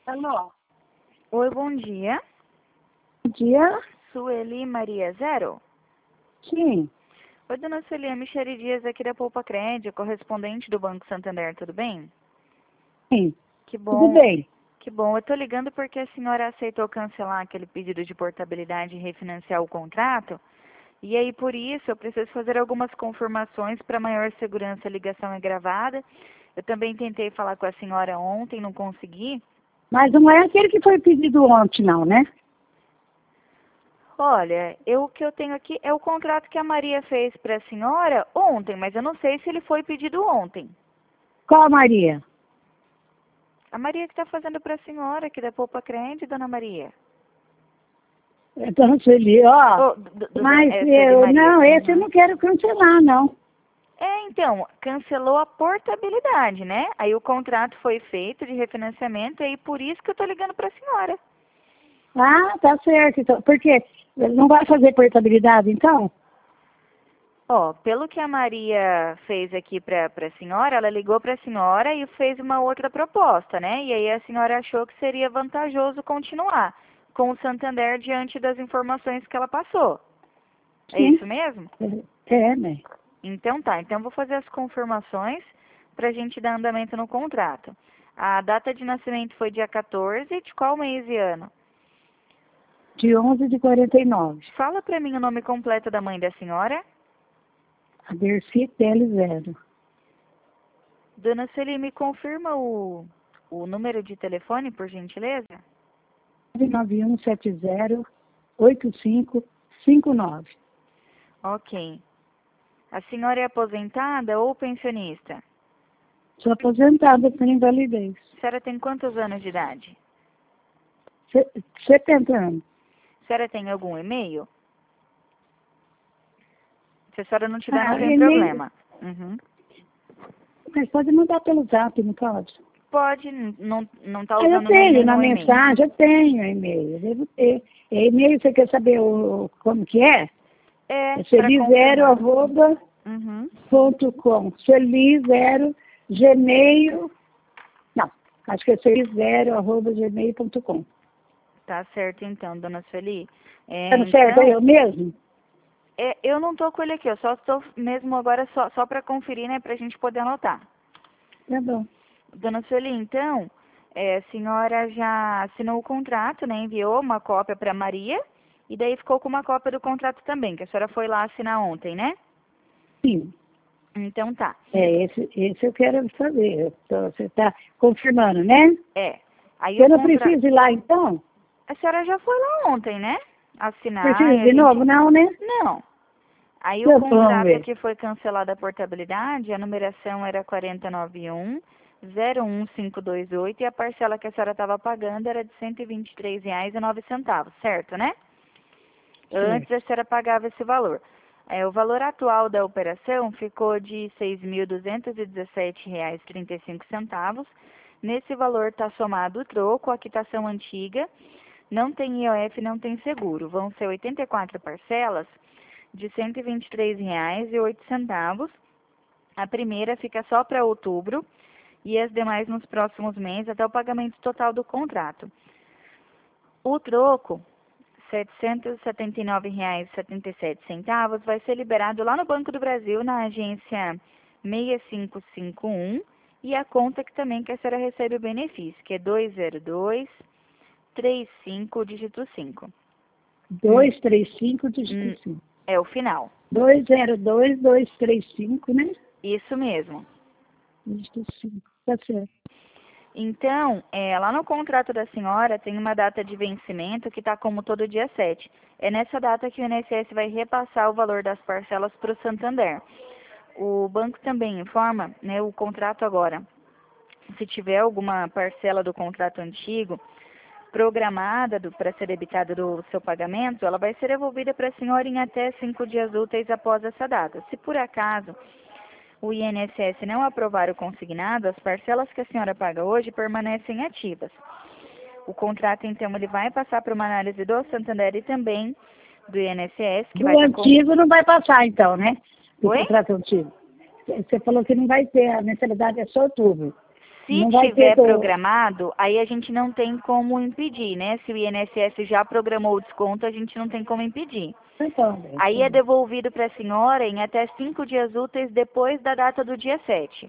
Alô? Oi, bom dia. Bom dia? Sueli Maria Zero. Sim. Oi, dona Sueli, é Michele Dias aqui da Poupa Crédito, correspondente do Banco Santander, tudo bem? Sim. Que Tudo bom, bem. que bom. Eu tô ligando porque a senhora aceitou cancelar aquele pedido de portabilidade e refinanciar o contrato. E aí, por isso, eu preciso fazer algumas confirmações para maior segurança. A ligação é gravada. Eu também tentei falar com a senhora ontem, não consegui. Mas não é aquele que foi pedido ontem, não, né? Olha, o que eu tenho aqui é o contrato que a Maria fez para a senhora ontem, mas eu não sei se ele foi pedido ontem. Qual a Maria? A Maria que está fazendo para a senhora, aqui da Poupa Crédito, dona Maria. Então, Sueli, ó. Oh, Mas Sueli eu, Maria. não, esse eu Uhum. não quero cancelar, não. Então, cancelou a portabilidade, né? Aí o contrato foi feito de refinanciamento e aí por isso que eu tô ligando para a senhora. Ah, tá certo. Então, por quê? Não vai fazer portabilidade, então? Ó, pelo que a Maria fez aqui para a senhora, ela ligou para a senhora e fez uma outra proposta, né? E aí a senhora achou que seria vantajoso continuar com o Santander diante das informações que ela passou. É Sim. isso mesmo? É, né? Então tá, então eu vou fazer as confirmações para a gente dar andamento no contrato. A data de nascimento foi dia 14, de qual mês e ano? De 11 de 49. Fala para mim o nome completo da mãe da senhora. A Dercy Tele 0. Dona Celi, me confirma o número de telefone, por gentileza? 991708559. Ok. A senhora é aposentada ou pensionista? Sou aposentada por invalidez. A senhora tem quantos anos de idade? 70 anos. A senhora tem algum e-mail? Se a senhora não tiver, não Ah, tem e-mail. problema. Uhum. Mas pode mandar pelo zap, não pode? Pode, não tá Ah, eu usando tenho na nenhum e-mail. mensagem, eu tenho e-mail. Eu devo ter. E-mail, você quer saber como que é? É, É para confirmar. Uhum. celizero.com. Celizero, Gmail. Não, acho que é celizero.gmail.com. Tá certo então, dona Sueli. Tá certo? É Então, eu mesmo? eu não tô com ele aqui, eu só estou mesmo agora só para conferir, né, pra gente poder anotar. Tá bom. Dona Sueli, então, a senhora já assinou o contrato, né? Enviou uma cópia para Maria e daí ficou com uma cópia do contrato também, que a senhora foi lá assinar ontem, né? Sim. Então tá. Esse eu quero saber. Você está confirmando, né? É. Aí o Eu não contrato. preciso ir lá, então? A senhora já foi lá ontem, né? Assinar Preciso e a de gente. novo? Não, né? Não. Aí o Então, vamos contrato ver. que foi cancelado a portabilidade, a numeração era 491 01528 e a parcela que a senhora estava pagando era de R$ 123,09, certo, né? Antes Certo. a senhora pagava esse valor. O valor atual da operação ficou de R$ 6.217,35. Nesse valor está somado o troco, a quitação antiga, não tem IOF, não tem seguro. Vão ser 84 parcelas de R$ 123,08. A primeira fica só para outubro e as demais nos próximos meses até o pagamento total do contrato. O troco, R$ 779,77, vai ser liberado lá no Banco do Brasil, na agência 6551, e a conta que também que a senhora recebe o benefício, que é 20235, dígito 5. 235 dígito 5. É o final. 202235, né? Isso mesmo. Dígito 5. Tá certo. Então, lá no contrato da senhora tem uma data de vencimento que está como todo dia 7. É nessa data que o INSS vai repassar o valor das parcelas para o Santander. O banco também informa, né, o contrato agora. Se tiver alguma parcela do contrato antigo programada para ser debitada do seu pagamento, ela vai ser devolvida para a senhora em até 5 dias úteis após essa data. Se por acaso o INSS não aprovar o consignado, as parcelas que a senhora paga hoje permanecem ativas. O contrato, então, ele vai passar para uma análise do Santander e também do INSS, que vai Do estar antigo não vai passar, então, né? Do Oi? contrato antigo. Você falou que não vai ter, a mensalidade é só outubro. Se Não vai tiver ter do- programado, aí a gente não tem como impedir, né? Se o INSS já programou o desconto, a gente não tem como impedir. Então, Aí é devolvido para a senhora em até 5 dias úteis depois da data do dia 7.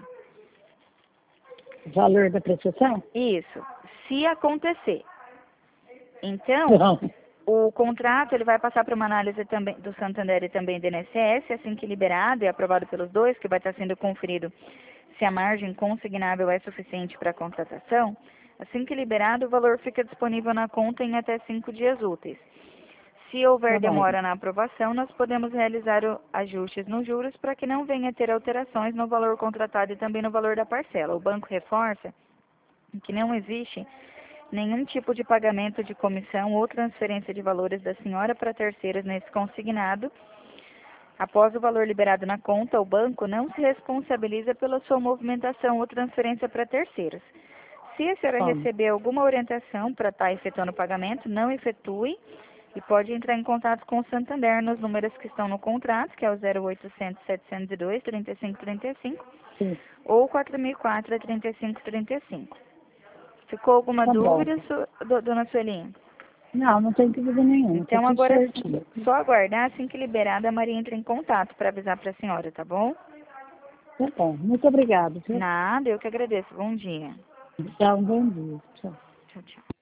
o valor da prestação? Isso, se acontecer. Então, Não. o contrato ele vai passar para uma análise também do Santander e também do INSS, assim que liberado e aprovado pelos dois, que vai estar sendo conferido se a margem consignável é suficiente para a contratação. Assim que liberado, o valor fica disponível na conta em até 5 dias úteis. Se houver Tá bom. demora na aprovação, nós podemos realizar ajustes nos juros para que não venha a ter alterações no valor contratado e também no valor da parcela. O banco reforça que não existe nenhum tipo de pagamento de comissão ou transferência de valores da senhora para terceiros nesse consignado. Após o valor liberado na conta, o banco não se responsabiliza pela sua movimentação ou transferência para terceiros. Se a senhora Como? receber alguma orientação para estar efetuando o pagamento, não efetue e pode entrar em contato com o Santander nos números que estão no contrato, que é o 0800 702 3535 Sim. ou 4004 3535. Ficou alguma Tá bom. dúvida, dona Sueli? Não, não tem dúvida nenhuma. Tá Então tudo agora certinho. só aguardar, assim que liberada, a Maria entra em contato para avisar para a senhora, tá bom? Tá bom. Muito obrigada. Viu? Nada, eu que agradeço. Bom dia. Tchau, um bom dia. Tchau. Tchau, tchau.